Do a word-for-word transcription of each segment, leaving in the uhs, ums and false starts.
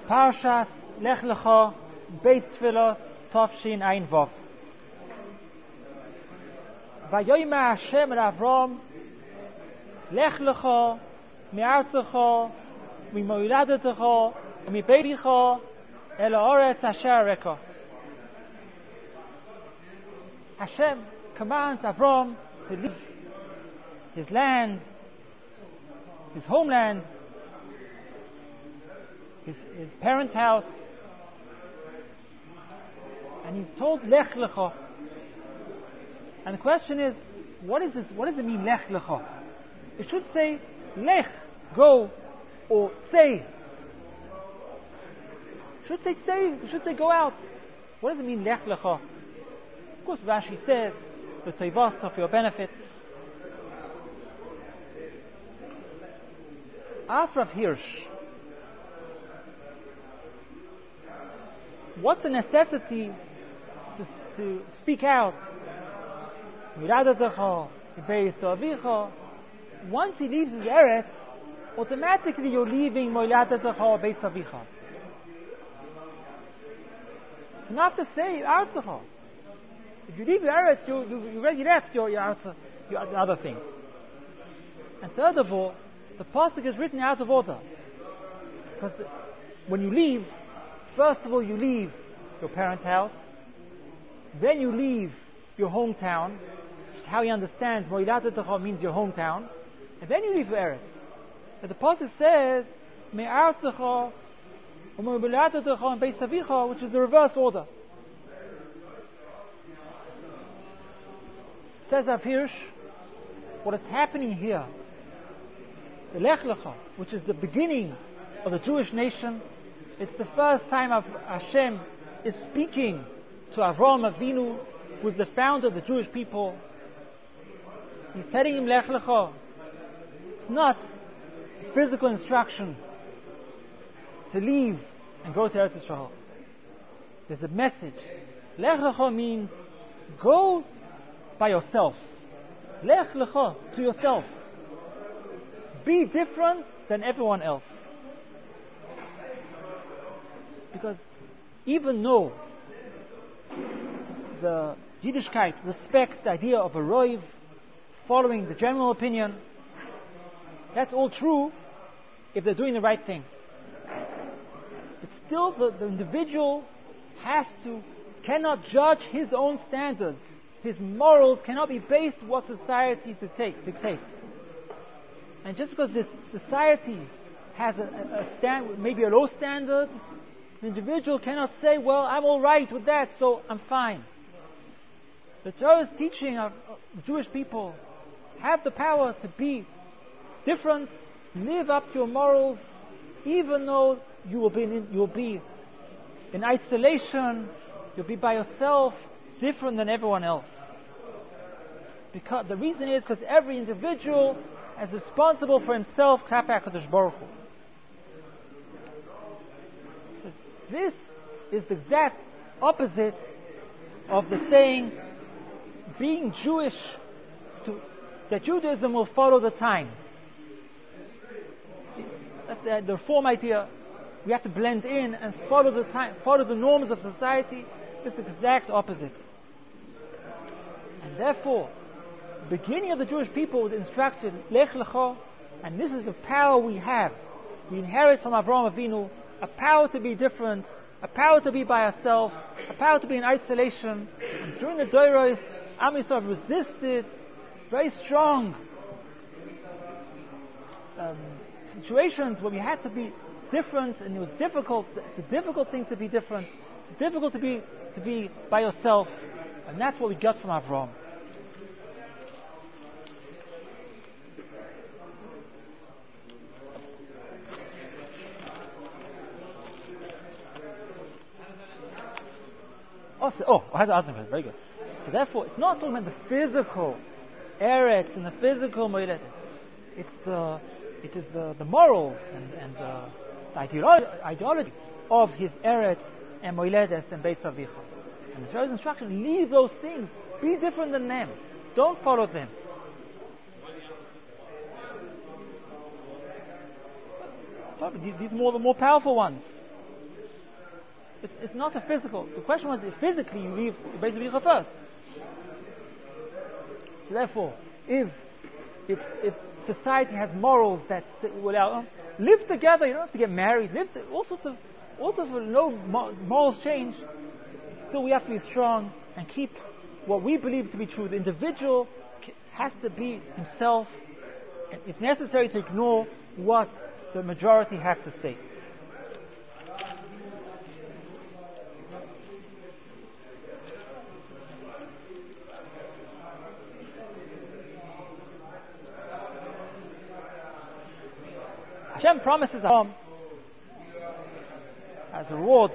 Parshas Lech Lecha Beit Tefillah Tavshin Ein Vav. Vayomer Hashem el Avram Lech Lecha mi'artzecha mi'moladetecha mi'beiticha el haaretz asher areka. Hashem commands Avram to leave his land, his homeland, his, his parents' house, and he's told Lech Lecha. And the question is, what is this? What does it mean, Lech Lecha? It should say Lech, go, or say. It should say say. It should say go out. What does it mean, Lech Lecha? Of course, Rashi says the Toivos of your benefit. Ask Rav Hirsch, what's the necessity to, to speak out? Once he leaves his Eretz, automatically you're leaving Moiladetecha Beis Avicha. It's not to say Artzecha. If you leave your Eretz, you, you, you already left your, your, Artze, your other things. And third of all, the pasuk is written out of order. Because the, when you leave, first of all you leave your parents' house, then you leave your hometown, which is how he understands Moiladetecha means your hometown, and then you leave your Eretz. And the pasuk says Me'artzecha or Moiladetecha and Beis Avicha, which is the reverse order. Says Rav Hirsch, what is happening here, the Lech Lecha, which is the beginning of the Jewish nation, it's the first time of Hashem is speaking to Avraham Avinu, who is the founder of the Jewish people. He's telling him Lech Lecha. It's not physical instruction to leave and go to Eretz Yisrael. There's a message. Lech Lecha means go by yourself. Lech Lecha, to yourself. Be different than everyone else. Because even though the Yiddishkeit respects the idea of a roiv, following the general opinion, that's all true if they're doing the right thing. But still the, the individual has to, cannot judge his own standards. His morals cannot be based on what society dictate, dictates. And just because this society has a, a, a stand, maybe a low standard, the individual cannot say, well, I'm all right with that, so I'm fine. The Torah is teaching our, the Jewish people, have the power to be different, live up to your morals, even though you will be in, you will be in isolation, you'll be by yourself, different than everyone else. Because the reason is because every individual is responsible for himself, Klapei HaKadosh Baruch Hu. So this is the exact opposite of the saying, being Jewish, to, that Judaism will follow the times. See, that's the, the reform idea. We have to blend in and follow the time, follow the norms of society. It's the exact opposite. And therefore, the beginning of the Jewish people was instructed, Lech Lecha, and this is the power we have. We inherit from Avraham Avinu a power to be different, a power to be by ourselves, a power to be in isolation. And during the Doros, Am Yisrael resisted very strong um, situations where we had to be different, and it was difficult. It's a difficult thing to be different. It's difficult to be to be by yourself, and that's what we got from Avraham. Oh, so, oh, I had to ask him. Very good. So therefore, it's not talking about the physical eretz and the physical moiledes. It's the, it is the, the morals and, and the, the ideology, ideology of his eretz and moiledes and Beis Avicha. And the Torah's instruction: leave those things. Be different than them. Don't follow them. These are more the more powerful ones. It's, it's not a physical. The question was if physically you leave Beis Avicha first. So therefore, if if if society has morals that will allow live together, you don't have to get married. Live to, all sorts of all sorts of no morals change. Still, we have to be strong and keep what we believe to be true. The individual has to be himself, and if necessary, to ignore what the majority have to say. Hashem promises Abraham as a reward,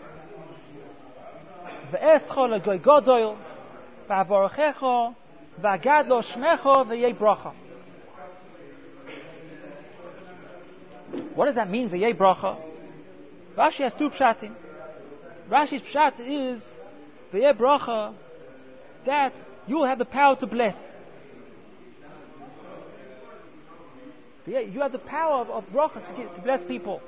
"Ve'escho legoy gadol, ve'avarechecho, ve'agadlo shmecho ve'yei bracha." What does that mean, ve'yei bracha? Rashi has two pshatim. Rashi's pshat is ve'yei bracha, that you will have the power to bless. You have the power of, of bracha to, get, to bless people.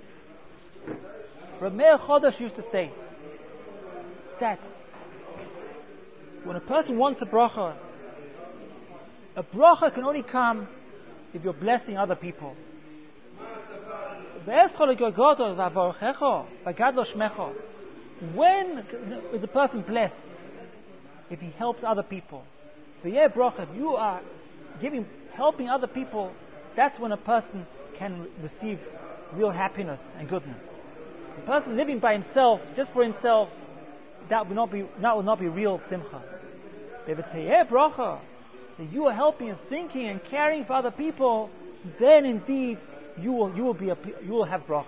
Rav Meir Chodesh used to say that when a person wants a bracha, a bracha can only come if you're blessing other people. When is a person blessed? If he helps other people. If you are giving, helping other people, that's when a person can receive real happiness and goodness. A person living by himself, just for himself, that will not be that will not be real simcha. If it's a bracha, that you are helping and thinking and caring for other people, then indeed you will you will be a, you will have bracha.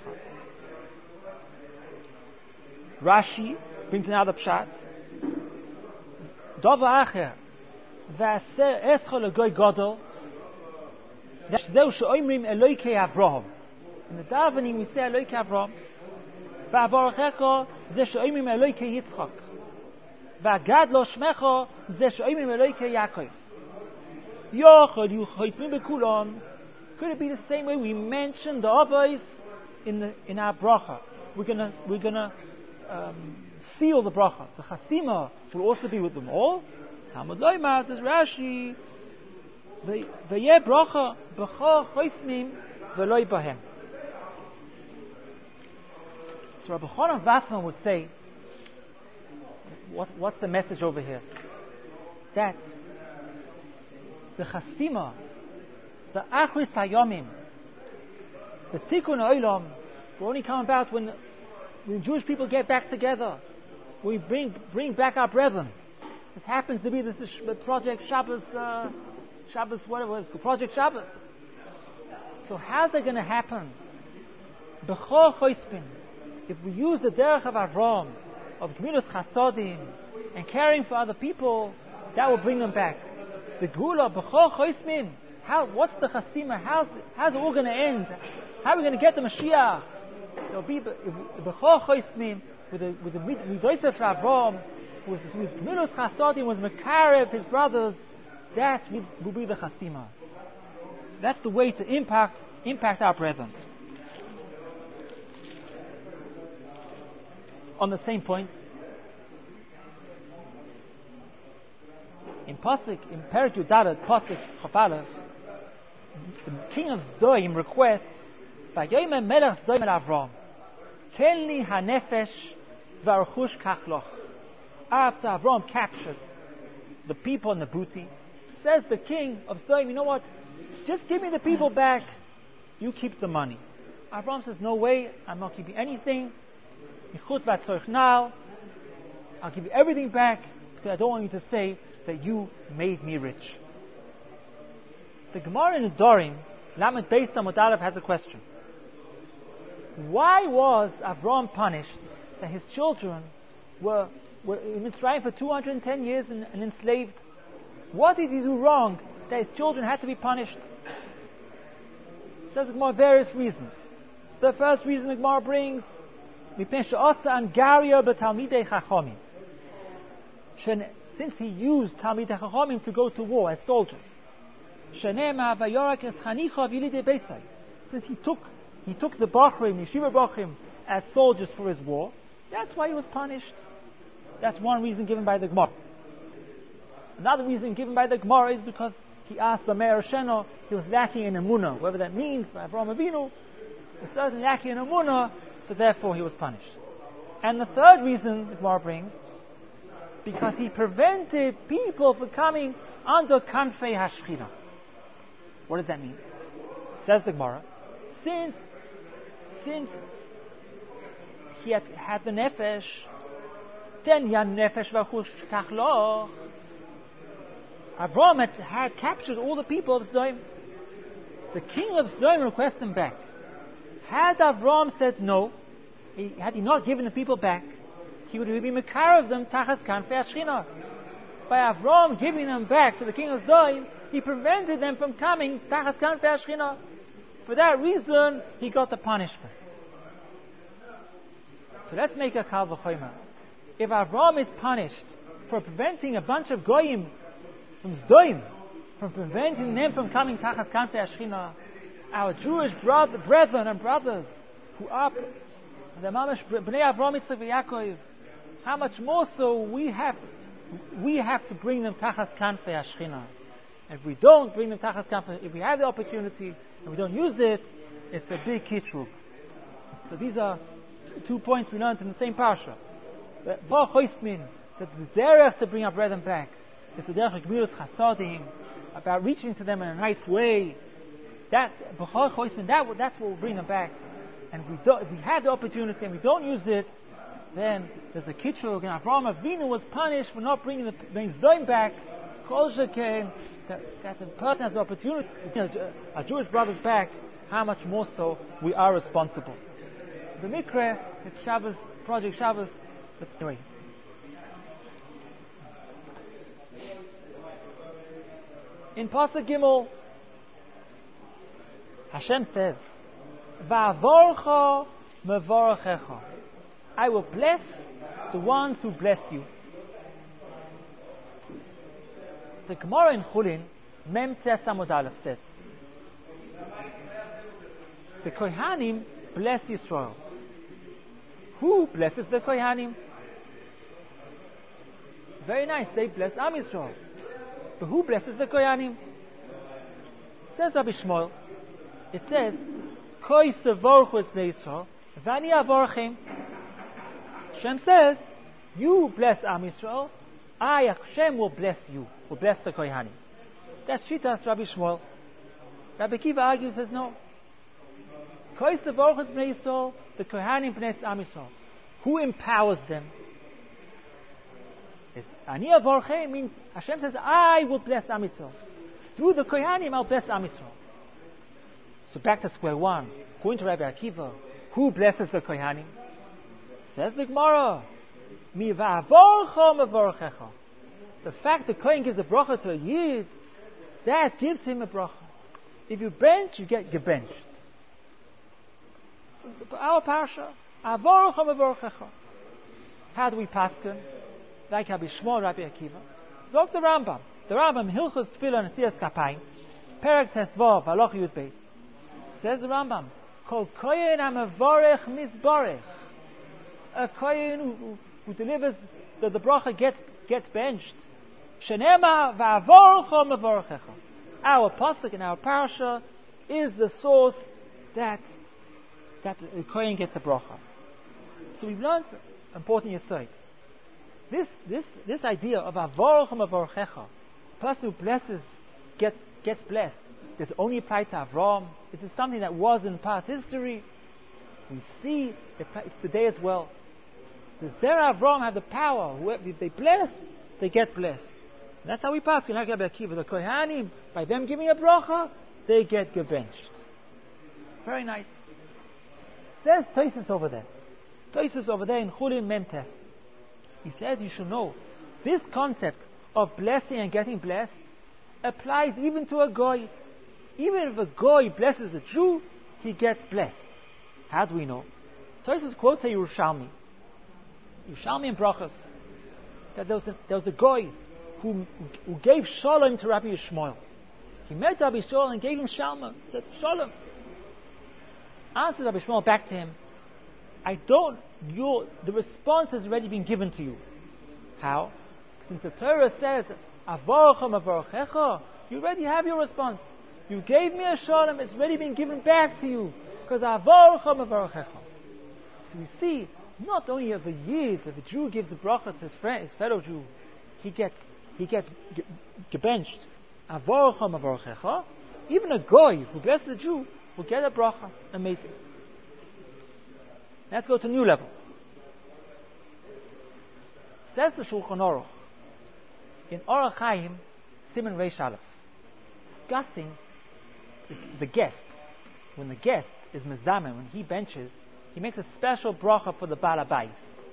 Rashi brings another pshat. Dava acher, v'aseh escha legoy gadol. In the davening we say Eloike Avraham, Va'avarechecha ze she'omrim Eloike Yitzchak, Va'gadlo shmecha ze she'omrim Eloike Yaakov. Yochad yuchaitzmin bekulam. Could it be the same way we mentioned the avos in the in our bracha? We're gonna we're gonna um, seal the bracha. The chasima will also be with them all. Talmud Loimar says Rashi. V'yeh bracha b'chol choifnim v'loi bahem. So Rabbi Chonon Vassman would say, what, what's the message over here? That the chastima, the achris hayomim, the tikkun olam, will only come about when when Jewish people get back together. We bring bring back our brethren. This happens to be this is Project Shabbos. Uh, Shabbos, whatever it's called, Project Shabbos. So how's that going to happen? B'chol choispin, if we use the derech of Avraham, of Gemilas Chasodim, and caring for other people, that will bring them back. The Gula, b'chol choispin, how? What's the chastima? How's how's it all going to end? How are we going to get the Mashiach? There'll be b'chol choispin with the with the midos of Avraham, whose whose Gemilas Chasodim was Mekarev, his brothers. That will be the chastima. So that's the way to impact impact our brethren. On the same point, in Pasuk, in Perek Yudalet, Pasuk Chafalev, the king of Sdoim requests, "Vayomer Melech Sdoim el Avram, ken li hanefesh v'archush kachloch." After Avram captured the people and the booty, says the king of Sodom, you know what? Just give me the people back. You keep the money. Abraham says, no way. I'm not keeping anything. I'll give you everything back because I don't want you to say that you made me rich. The Gemara in the Dorim, Lamed Beis Amud Aleph, has a question. Why was Abraham punished that his children were, were in Mitzrayim for two hundred ten years and, and enslaved? What did he do wrong that his children had to be punished? It says the Gemara various reasons. The first reason the Gemara brings, since he used Talmidei Chachamim to go to war as soldiers. Since he took he took the Bachrim, Yeshiva Bachrim, as soldiers for his war. That's why he was punished. That's one reason given by the Gemara. Another reason given by the Gemara is because he asked B'meir Sheno, he was lacking in Emunah. Whatever that means, by Avraham Avinu, he certainly lacking in Emunah, so therefore he was punished. And the third reason the Gemara brings, because he prevented people from coming under Kanfei Hashchina. What does that mean? Says the Gemara, since, since he had, had the Nefesh, then Yan Nefesh Vachush Kachloch, Avram had, had captured all the people of Sodom. The king of Sodom requested them back. Had Avram said no, he, had he not given the people back, he would have been Mekar of them Tachas Kanfei Hashchina. By Avram giving them back to the king of Sodom, he prevented them from coming Tachas Kanfei Hashchina. For that reason, he got the punishment. So let's make a Kal V'chomer. If Avram is punished for preventing a bunch of Goyim from Sodom, from preventing them from coming Tachas Kanfei Hashchina, our Jewish brother, brethren and brothers who are the Mamash Bnei Avram, Yitzchak, Yaakov, how much more so we have we have to bring them Tachas Kanfei Hashchina. If we don't bring them Tachas Kanfei, if we have the opportunity and we don't use it, it's a big kitrug. So these are t- two points we learned in the same parsha. That the derech to bring our brethren back is the derech of Gemilas Chasadim, about reaching to them in a nice way. That that that's what will bring them back. And if we, do, if we have the opportunity and we don't use it, then there's a kitrug. And Avraham Avinu was punished for not bringing the bringing Sodom back. Kol sheken, that that's a person has the opportunity to bring our Jewish brothers back. How much more so we are responsible. The Mikra, it's Shabbos, Project Shabbos. But anyway. In Pasuk Gimel, Hashem says, Va'avorcha mevorachecha. I will bless the ones who bless you. The Gemara in Chulin, Mem Tes Amud Aleph says, the Kohanim bless Yisrael. Who blesses the Kohanim? Very nice, they bless Am Yisrael. But who blesses the Kohanim? Says Rabbi Shmuel, it says, Koi sevorchu es bnei Yisrael, v'ani avorchem. Hashem says, you bless Am Yisrael, I, Hashem, will bless you, will bless the Kohanim. That's Shitas Rabbi Shmuel. Rabbi Kiva argues, says no. Koi sevorchu es bnei Yisrael, the Kohanim bless Am Yisrael. Who empowers them? It's Ani avorchem means Hashem says, I will bless Am Yisrael. Through the Kohanim, I'll bless Am Yisrael. So back to square one. According to Rabbi Akiva, who blesses the Kohanim? Says the Gemara, Mi va'avorcha mevorchecha. The fact the Kohen gives a bracha to a Yid, that gives him a bracha. If you bench, you get gebenched. Our parsha, avorcha mevorchecha. How do we paskin? Like Rabbi Shmuel, Rabbi Akiva. Zog the Rambam. The Rambam, Hilchos Tefillah Netilas Kapayim, Perek Tesvav, Halacha Yud Beis. Says the Rambam, Kol Kohen HaMevorech Mizborech. A Kohen who, who, who delivers the, the bracha gets gets benched. Shenema va'avorcha mevorchecha. Our pasuk in our parasha is the source that that the Kohen gets a bracha. So we've learned important yesod. This this this idea of avorcha mevorchecha, person who blesses gets gets blessed. Does it only apply to Avram? Is it something that was in past history? We see it's today as well. The Zera Avram have the power. Whoever they bless, they get blessed. And that's how we pass. Like Rabbi Akiva, the Kohanim, by them giving a bracha, they get gebenched. Very nice. Says Tosis over there. Tosis over there in Chulin Memtes. He says you should know this concept of blessing and getting blessed applies even to a goy. Even if a goy blesses a Jew, he gets blessed. How do we know? Tosis quotes a Yerushalmi. Yerushalmi and Brachos. That there was a, there was a goy who, who gave shalom to Rabbi Yishmael. He met Rabbi Yishmael and gave him shalom. He said, shalom. Answered Rabbi Yishmael back to him, I don't, your, the response has already been given to you. How? Since the Torah says, Avarochem avarochecha, you already have your response. You gave me a shalom, it's already been given back to you. Because Avarochem avarochecha. So we see, not only of a Yid, if a Jew gives a bracha to his friend, his fellow Jew, he gets, he gets ge- gebenched. Avarochem avarochecha. Even a Goy who blesses a Jew will get a bracha. Amazing. Let's go to a new level. Says the Shulchan Aruch in Orach Chaim, Siman Reish Aleph, discussing the, the guest. When the guest is mezamen, when he benches, he makes a special bracha for the Baal Habayis.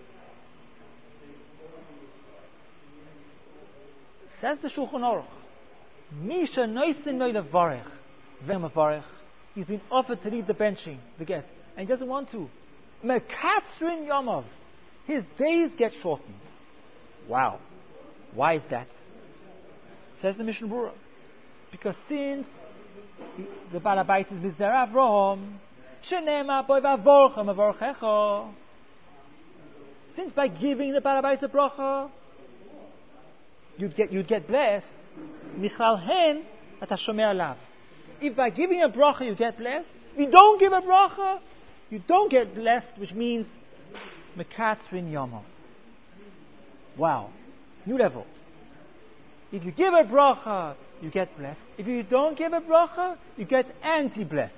Says the Shulchan Aruch, Misha noisin noi levarech, v'em avarech. He's been offered to lead the benching, the guest, and he doesn't want to. Mekatzrin Yomov. His days get shortened. Wow. Why is that? Says the Mishnah Berurah. Because since the Baal Habayis is Mizer Avraham, Shenema Boi Vavorchem Avorchecha. Since by giving the Baal Habayis a bracha, you'd get you'd get blessed. Michal hen at Hashomer Alav. If by giving a bracha you get blessed, if you don't give a bracha, you don't get blessed, which means Mekatzrin Yomov. Wow. New level. If you give a bracha, you get blessed. If you don't give a bracha, you get anti-blessed.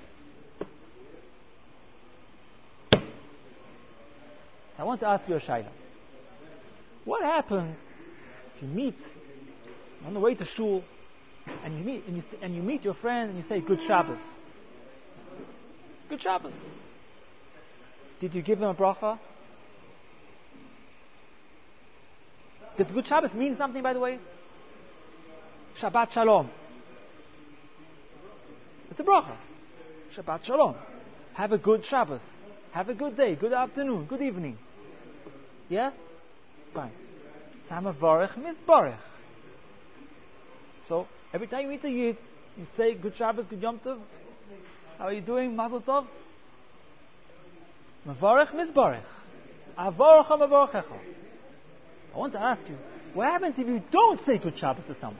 So I want to ask you a shayla. What happens if you meet on the way to shul, and you meet and you, and you meet your friend and you say, Good Shabbos. Good Shabbos. Did you give him a bracha? Did Good Shabbos mean something, by the way? Shabbat Shalom. It's a bracha. Shabbat Shalom. Have a good Shabbos. Have a good day, good afternoon, good evening. Yeah? Fine. Samavarech Mizbarech. So, every time you meet a Yid, you say, Good Shabbos, Good Yom Tov. How are you doing? Mazel Tov. Mavarech Mizbarech. Avarech Mavarechecha. I want to ask you, what happens if you don't say Good Shabbos to someone?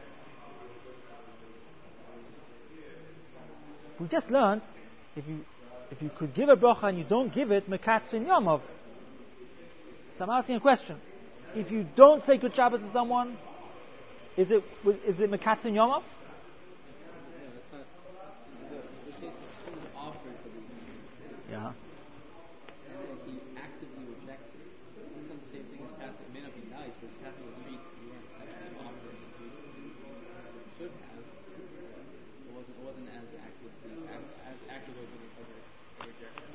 We just learned, if you if you could give a bracha and you don't give it, Mekatzrin Yomov. So I'm asking a question. If you don't say Good Shabbos to someone, is it is it Mekatzrin Yomov? Yeah, that's not. The, the case is someone offered to leave. Yeah. And then he actively rejects it. It's not the same thing as passive. It may not be nice, but passing the street, you weren't actually offering to leave. You should have. It wasn't, it wasn't as active, as active as a rejection.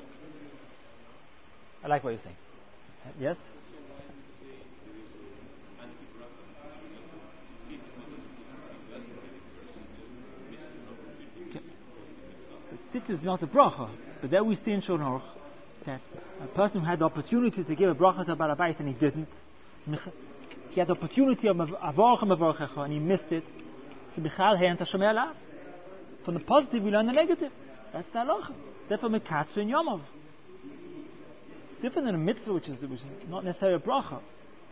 I like what you're saying. Yes? Tzitz is not a bracha, but there we see in Shulchan Aruch that a person who had the opportunity to give a bracha to a Baal Habayis and he didn't, he had the opportunity of Avarochem Avarochecha and he missed it. So Michal Hen Tashomer Alav. From the positive we learn the negative. That's the halacha. Therefore Mekatzrin Yomov. Different than a mitzvah, which is which is not necessarily a bracha.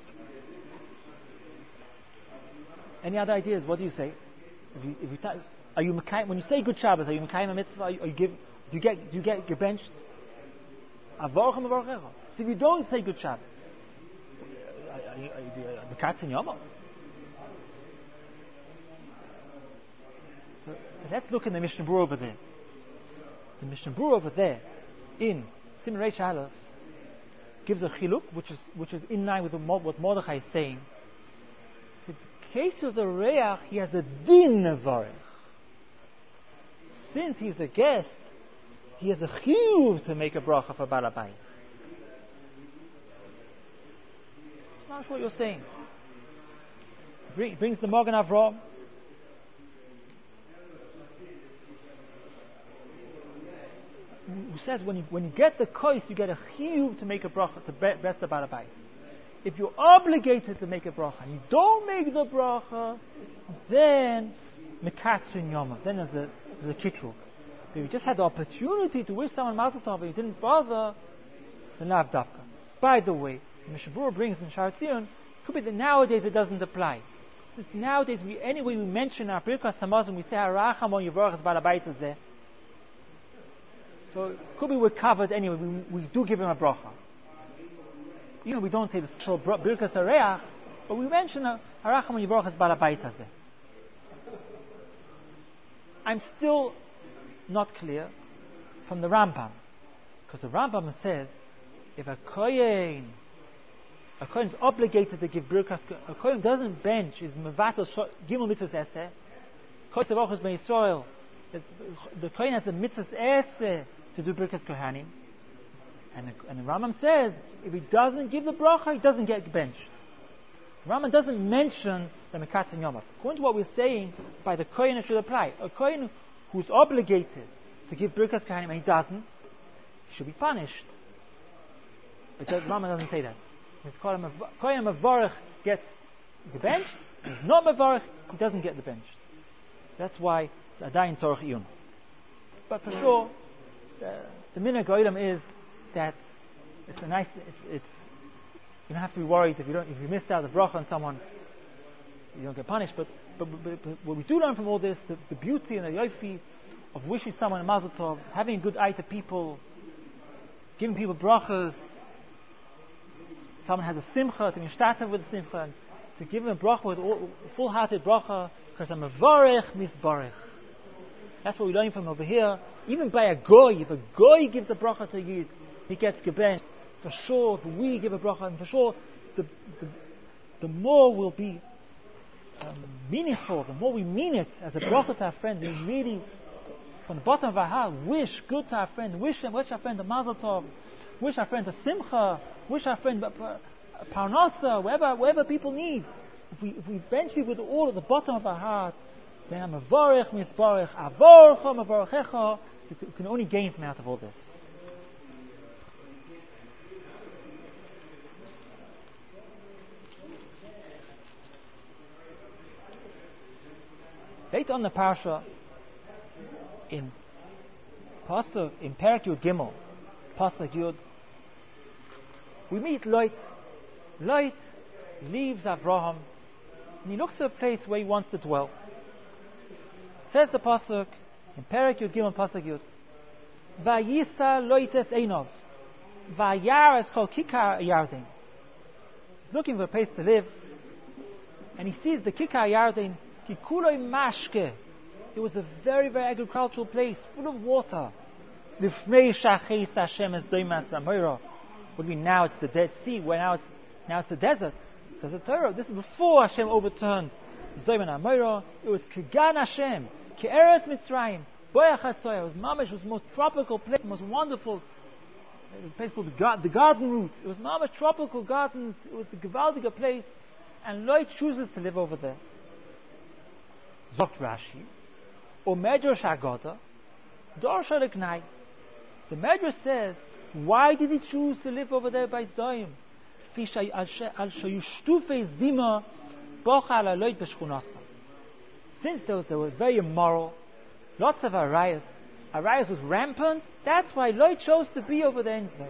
Any other ideas? What do you say? If you, if you ta- are you Mekayim, when you say Good Shabbos, are you Mekayim a mitzvah? Are you, are you give, do you get do you get gebenched? Avarochem Avarochecha. So if you don't say Good Shabbos, are you Mekatzrin Yomov? So, so let's look in the Mishnah Berurah over there. The Mishnah Berurah over there in Siman Reish Aleph gives a chiluk, which is which is in line with what Mordechai is saying. So in the case of the reach, he has a din nevarech. Since he's a guest, he has a chiyuv to make a bracha for Baal Habayis. It's not what you're saying. Bring, brings the Magen Avraham. Who says when you when you get the kois, you get a chiyuv to make a bracha to bless the Baal Habayis. If you're obligated to make a bracha and you don't make the bracha, then mekatzrin yoma. Then there's a there's a kitruk. If you just had the opportunity to wish someone mazel tov and you didn't bother, the lav dafka. By the way, Mishnah Berurah brings in Sha'ar Tzion, could be that nowadays it doesn't apply. Since nowadays, we anyway we mention our Birkas Hamazon, we say Haracham on Yevorach Balabait Hazeh. So could be we're covered anyway. We, we do give him a bracha. You know, we don't say the special Birkas Hareach, but we mention Haracham on Yevorach Balabait Hazeh. I'm still not clear from the Rambam, because the Rambam says if a kohen A kohen is obligated to give birkas. A kohen doesn't bench. Is mevatel gimel mitzvahs eseh. Kohen tevachos ben Yisrael. The kohen has the mitzvahs eseh to do birkas kohanim. And the, and the Rambam says if he doesn't give the bracha, he doesn't get benched. The Rambam doesn't mention the mekatz and yomav. According to what we're saying, by the kohen it should apply. A kohen who's obligated to give birkas kohanim and he doesn't, he should be punished. But the Rambam doesn't say that. His kohen mavarich gets the bench. He's not mavarich, he doesn't get the bench. That's why it's adayin tzorich iyun. But for sure, the, the minhag olam is that it's a nice. It's, it's you don't have to be worried if you don't if you missed out the bracha on someone, you don't get punished. But but, but, but what we do learn from all this, the, the beauty and the yofi of wishing someone a mazel tov, having a good eye to people, giving people brachas. Someone has a simcha, to be shtatev with a simcha, and to give him a bracha with all, full-hearted bracha, because I'm a varech misbarech. That's what we learn from over here. Even by a goy, if a goy gives a bracha to Yid, he gets gebenched. For sure, if we give a bracha, and for sure, the the, the more will be um, meaningful, the more we mean it as a bracha to our friend, we really, from the bottom of our heart, wish good to our friend, wish, wish our friend a mazel tov, wish our friend a simcha, wish our friend a parnasa, wherever, wherever people need. If we, if we bench people with all at the bottom of our heart, then I'm a varech misbarech, avorcha mavarechecha. You can only gain from out of all this. Later on the parsha, in pasuk in Perek Yud Gimel, pasuk Yud, we meet Lot. Lot leaves Avraham and he looks for a place where he wants to dwell. Says the pasuk in Perek Yud Gimel pasuk Yud, Vayisa Loites Einov, Vayar is called Kikar Yarden. He's looking for a place to live, and he sees the Kikar Yarden. Kikuloi Mashke. It was a very, very agricultural place, full of water. Lifnei Shachis Hashem es Doimas Amora. What do we mean now? It's the Dead Sea. Where now it's now it's the desert. Says the Torah. This is before Hashem overturned Zoyman Amora. It was Kigan Hashem, Ke'eretz Mitzrayim, Boyach Hatzoya. It was Mamash. It was the most tropical place, most wonderful. It was a place called the, gar- the Garden Route. It was Mamash tropical gardens. It was the Gewaldiger place, and Lot chooses to live over there. Zokt Rashi, or Medrash Haggadah, Dor Shaleknai. The Medrash says, why did he choose to live over there by Zayim? Since they were, they were very immoral, lots of arayas, arayas was rampant, that's why Lot chose to be over there in Zayim.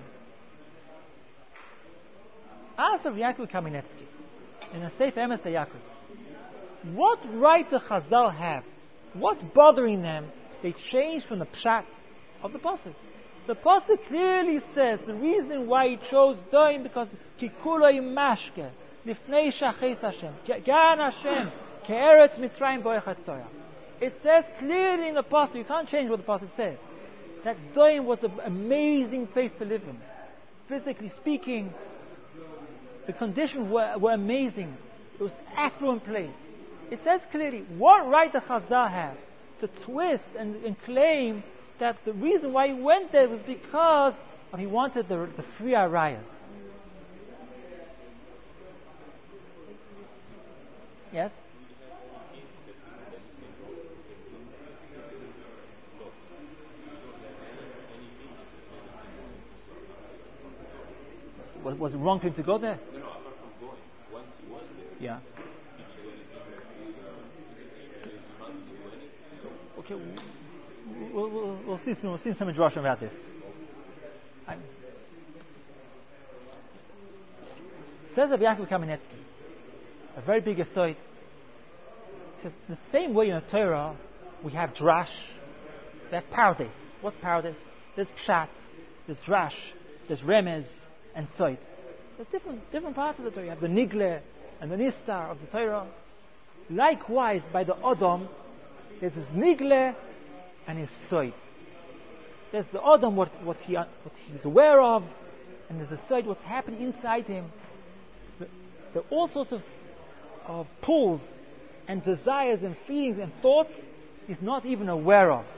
Ask of Yaakov Kamenetsky, in a Sefer Emes Yaakov, what right do Chazal have? What's bothering them? They changed from the pshat of the pasuk. The pasuk clearly says the reason why he chose Doim because Kikuloi Mashke Lifnei Shaches Hashem Gan Hashem Ke'eretz Mitzrayim Boyach Hatzoya. It says clearly in the pasuk. You can't change what the pasuk says. That Doim was an amazing place to live in. Physically speaking, the conditions were, were amazing. It was an affluent place. It says clearly, what right does Chazal have to twist and, and claim that the reason why he went there was because he wanted the, the free arayas? Yes? Was, was it wrong for him to go there? No, no, apart from going, once he was there. Yeah. Okay, we'll, we'll, we'll see soon. We'll see some introduction about this. I'm, says Rabbi Yaakov Kamenetsky, a very big aside. He says, the same way in the Torah we have drash, we have paradise. What's paradise? There's pshat, there's drash, there's remez, and soid. There's different different parts of the Torah. You have the nigle and the nistar of the Torah. Likewise, by the Adam, there's his nigle and his soid. There's the Adam, what, what, he, what he's aware of, and there's the soid, what's happening inside him. The, the all sorts of, of pulls and desires and feelings and thoughts he's not even aware of.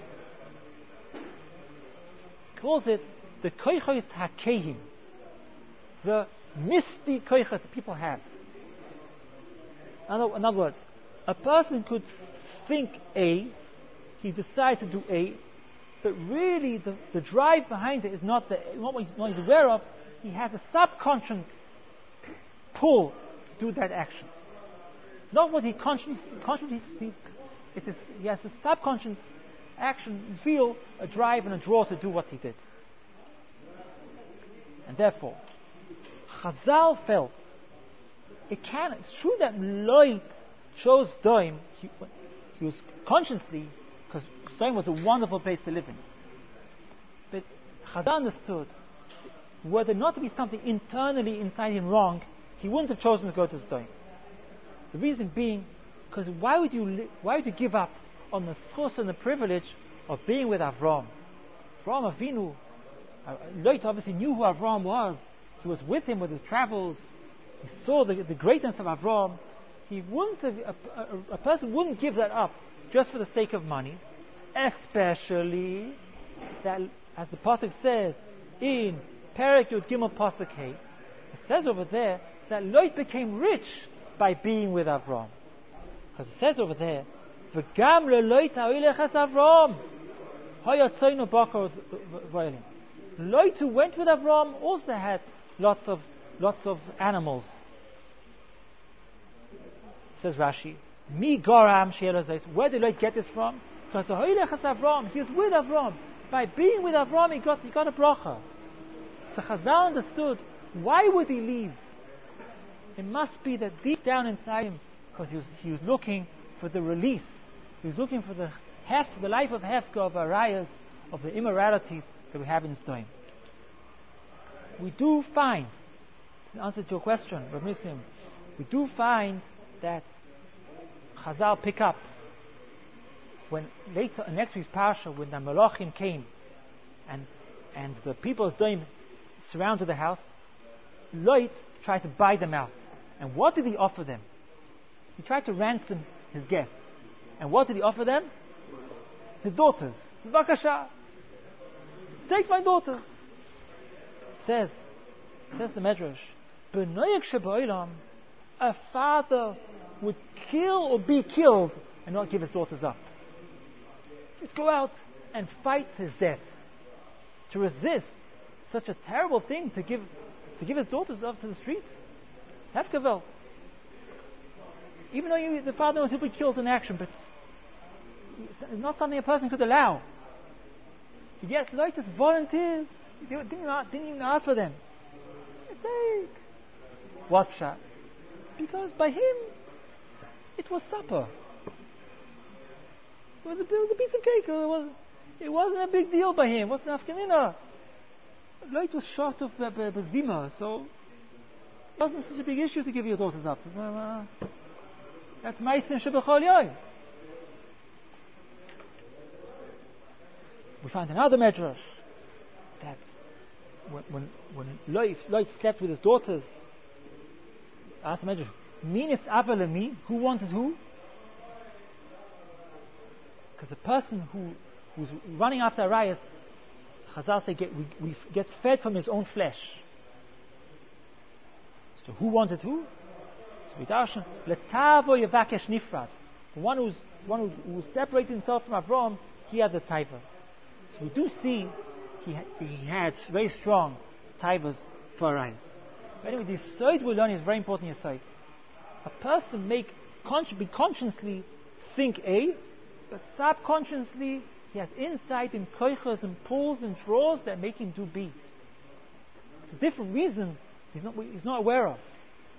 He calls it the koichos hakehim, the misty koichos people have. In other, in other words, a person could think A, he decides to do A, but really the, the drive behind it is not, the, not what he's, what he's aware of. He has a subconscious pull to do that action. It's not what he consciously, consciously thinks. It is, he has a subconscious action, feel, a drive and a draw to do what he did. And therefore, Chazal felt it can. It's true that Lloyd chose Doim. He, he was consciously, because Doim was a wonderful place to live in. But Chazal understood, were there not to be something internally inside him wrong, he wouldn't have chosen to go to Doim. The reason being, because why would you li- why would you give up on the source and the privilege of being with Avram? Avram Avinu, uh, Lot obviously knew who Avram was. He was with him with his travels. He saw the, the greatness of Avram. He wouldn't have, a, a, a person wouldn't give that up just for the sake of money, especially that, as the pasuk says in Perek Yud Gimel Pasuk Hey, it says over there that Lot became rich by being with Avram. Because it says over there, "V'gam leLot ha'olech es Avram, hayatzonu bakar v'olim." Lot, who went with Avram, also had lots of lots of animals. Says Rashi, "Mi goram she'elazais." Where did Lot get this from? Because ha'olech es Avram, he was with Avram. By being with Avram, he got he got a bracha. So Chazal understood, why would he leave? It must be that deep down inside him, because he was, he was looking for the release. He was looking for the hef, the life of hefka, of arayas, of the immorality that we have in Sdoim. We do find, in answer to your question, Rav Nissim, we do find that Chazal pick up when later, in next week's parsha, when the Malachim came and and the people of Sdoim surrounded the house, Lot tried to buy them out. And what did he offer them? He tried to ransom his guests. And what did he offer them? His daughters. Vakasha, take my daughters. Says, says the Medrash, B'noyek she'ba'olam, a father would kill or be killed and not give his daughters up. He'd go out and fight his death to resist such a terrible thing, to give to give his daughters up to the streets. Hefgewalt. Even though you, the father was to be killed in action, but it's not something a person could allow. Yet, like as volunteers, they didn't, didn't even ask for them. Take. What shot? Because by him, it was supper. It was a, it was a piece of cake. It, was, it wasn't a big deal by him. What's nafkamina? Lot was short of Zima, so it wasn't such a big issue to give your daughters up. That's Meisin Shebechol Yoy. We find another medrash that when when, when Lot, Lot slept with his daughters, asked the medrash, Minis Avalami, who wanted who? Because a person who who's running after Arayas, Chazal say get, we, we gets fed from his own flesh. So who wanted who? So we darshan letavo yevakesh nifrad. The one who's one who, who separated himself from Avram, he had the taiva. So we do see he ha- he had very strong taivas for Arayas. But anyway, this side we learn is very important. Your side, a person make con- be consciously think A, but subconsciously he has insight in koichos and pulls and draws that make him do B. It's a different reason he's not, he's not aware of.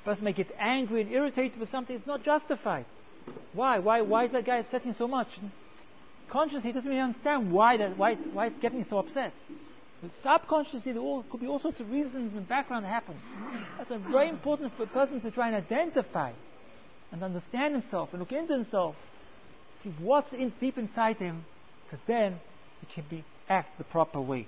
person may get angry and irritated with something. It's not justified. Why? Why? Why is that guy upsetting so much? Consciously, he doesn't really understand why that why it's, why it's getting so upset. But subconsciously, there all, could be all sorts of reasons and background that happen. That's why very important for a person to try and identify and understand himself and look into himself, see what's in, deep inside him, because then he can be act the proper way.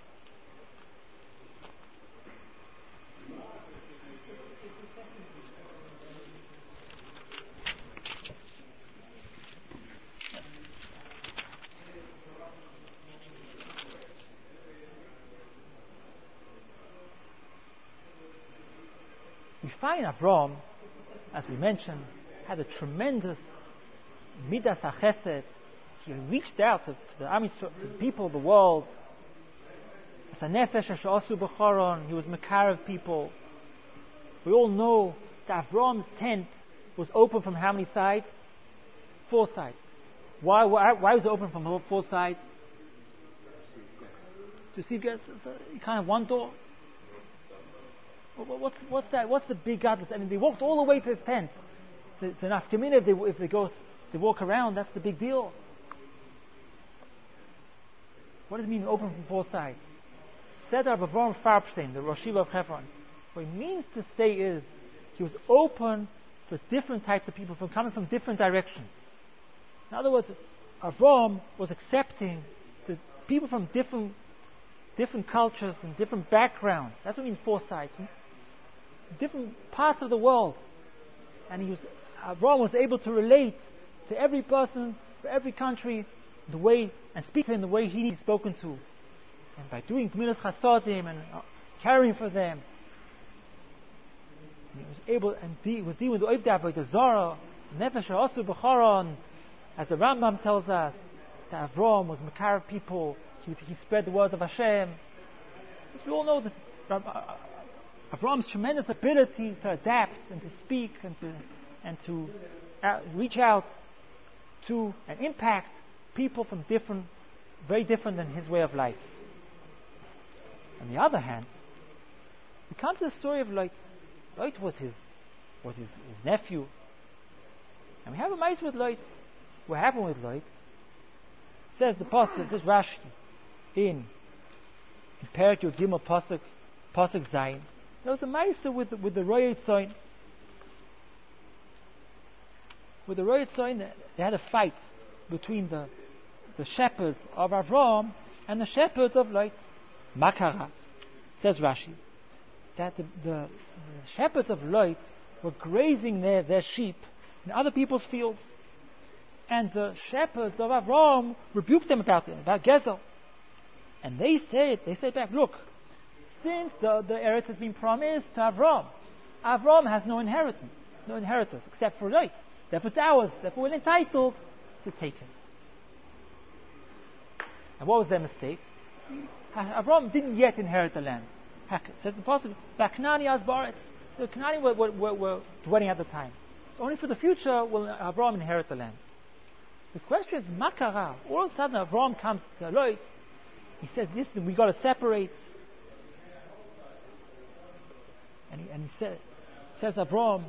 We find Avram, as we mentioned, had a tremendous midas hachesed. He reached out to, to the Am Yisrael, to the people of the world. As a nefesh asher asu b'choron, he was mekarev people. We all know that Avram's tent was open from how many sides? Four sides. Why? Why, why was it open from four sides? To see guys, you can't have one door. What's, what's that? What's the big godless? I mean, they walked all the way to his tent. It's, it's enough. Kamina, if they if they go, they walk around. That's the big deal. What does it mean open from four sides? Seder Avram Farbstein, the Rosh Yeshiva of Hebron. What it means to say is he was open for different types of people from coming from different directions. In other words, Avram was accepting to people from different different cultures and different backgrounds. That's what it means four sides. Different parts of the world. And he was, Avram was able to relate to every person, for every country, the way, and speak to them the way he needs spoken to. And by doing Gemilas Chasadim and uh, caring for them, he was able, and he was dealing with the Oivdei Avodah Zarah, Nefesh Asu B'Choron, as the Rambam tells us, that Avram was Mekarev people, he, he spread the word of Hashem. As we all know that uh, Avram's tremendous ability to adapt and to speak and to and to uh, reach out to and impact people from different, very different than his way of life. On the other hand, we come to the story of Lot. Lot was his was his, his nephew, and we have a mice with Lot. What happened with Lot? Says the pasuk, says Rashi in in Perek Yud Gimel pasuk pasuk Zayin. There was a ma'aser with the, with the Royal Tzoyin. With the Royal Tzoyin, they had a fight between the the shepherds of Avram and the shepherds of Lot. Makara, says Rashi, that the, the, the shepherds of Lot were grazing their, their sheep in other people's fields, and the shepherds of Avram rebuked them about it, about Gezel. And they said, they said back, look, since the, the eretz has been promised to Avram, Avram has no inheritance, no inheritors except for Lot. Therefore it's ours, therefore we're entitled to take it. And what was their mistake? Avram didn't yet inherit the land. It says the pasuk, Vaknani Asbaretz. The Canani were, were, were, were dwelling at the time. So only for the future will Avram inherit the land. The question is, Makara. All of a sudden Avram comes to Lot. He says, listen, we got to separate. And he, and he said, says Avram,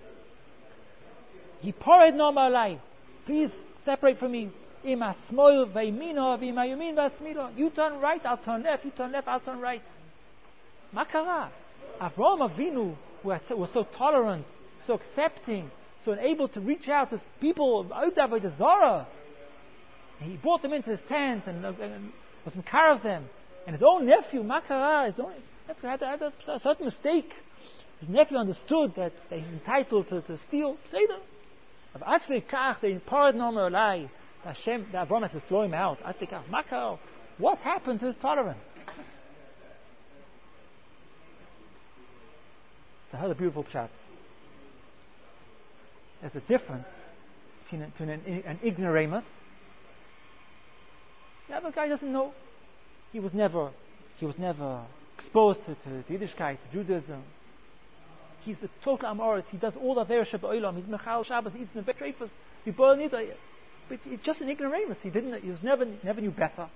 He pored no malai. Please separate from me. Ima smoil ve'imino v'ima yumin v'asmilo. You turn right, I'll turn left. You turn left, I'll turn right. Makara. Avram Avinu, who was so tolerant, so accepting, so able to reach out to people of Avodah Zarah. He brought them into his tent and, and was makar of them. And his own nephew, Makara, his own nephew had, had a, a certain mistake. His nephew understood that, that he's entitled to, to steal. Say them. Actually, kach they poured no more lie. Hashem, the Avram has to throw him out. I think, Makar, what happened to his tolerance? So, how the beautiful pshat. There's a difference between, between an, an ignoramus. The other guy doesn't know. He was never, he was never exposed to, to, to Yiddishkeit, to Judaism. He's the total Amoritz. He does all the Vershab Olam. He's Mechal Shabbos. He eats the Vetrafas. He boil Nida. But it's just an ignoramus. He didn't. He was never, never knew better.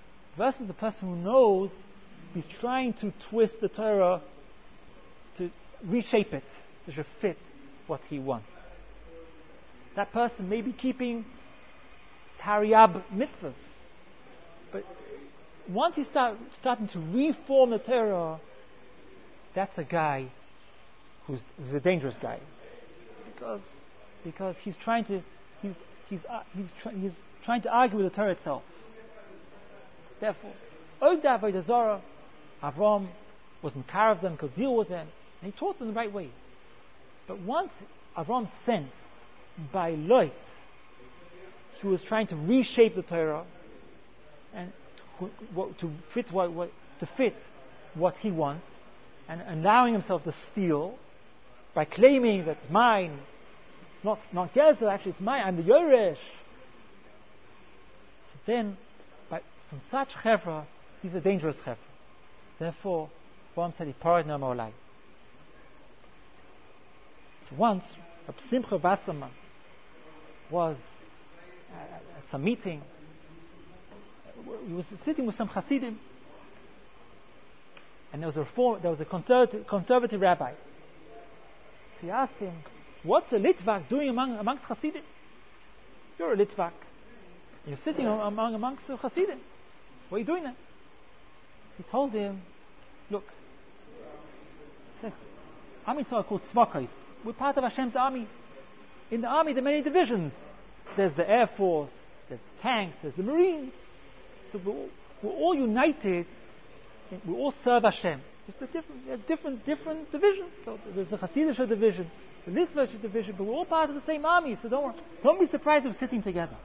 Versus the person who knows, he's trying to twist the Torah to reshape it so it should fit what he wants. That person may be keeping Tariab mitzvahs, but once he start starting to reform the Torah, that's a guy who's, who's a dangerous guy, because because he's trying to he's he's uh, he's, try, he's trying to argue with the Torah itself. Therefore, Od Avodah Zarah, Avram was mekar of them, could deal with them, and he taught them the right way. But once Avram sensed by Lot, he was trying to reshape the Torah and to fit what, what to fit what he wants, and allowing himself to steal by claiming that it's mine. It's not not Gezer, actually it's mine. I'm the Yoresh. So then, by, from such chevra, these are dangerous chevra. Therefore, Avram said, "Hiparad no olai." So once, Reb Simcha Wasserman was at some meeting. He was sitting with some Hasidim, and there was a reform, there was a conservative, conservative rabbi. So he asked him, "What's a Litvak doing among amongst Hasidim? You're a Litvak. You're sitting among amongst the Hasidim. What are you doing there?" So he told him, "Look," he says, "Am Yisrael are called Tzvakos. We're part of Hashem's army. In the army, there are many divisions. There's the Air Force, there's the tanks, there's the Marines. So we're all, we're all united. We all serve Hashem. Just a different, different, different divisions. So there's the Hasidic division, the Litvak division, but we're all part of the same army. So don't don't be surprised if we're sitting together."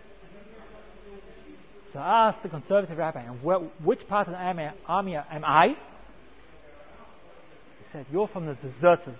So I asked the conservative rabbi, "And where, which part of the army, army am I?" He said, "You're from the deserters."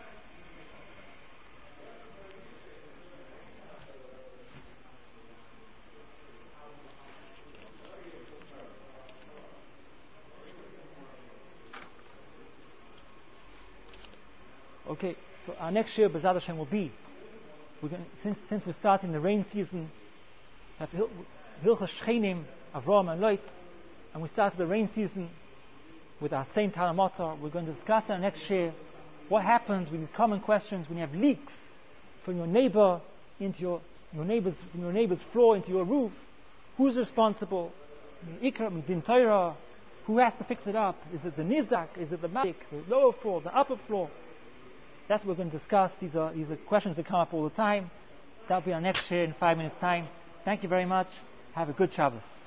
Okay, so our next year, B'ezrat Hashem, will be, we're going, since since we're starting the rain season, have Hilchos Shchenim, Avram and Lot, and we started the rain season with our Saint Talmud Matzah. We're going to discuss our next year what happens with these common questions when you have leaks from your neighbor into your your neighbor's from your neighbor's floor into your roof. Who's responsible? Ikra Midin Torah. Who has to fix it up? Is it the Nizak? Is it the Malik? The lower floor? The upper floor? That's what we're going to discuss. These are these are questions that come up all the time. That'll be our next year in five minutes' time. Thank you very much. Have a good Shabbos.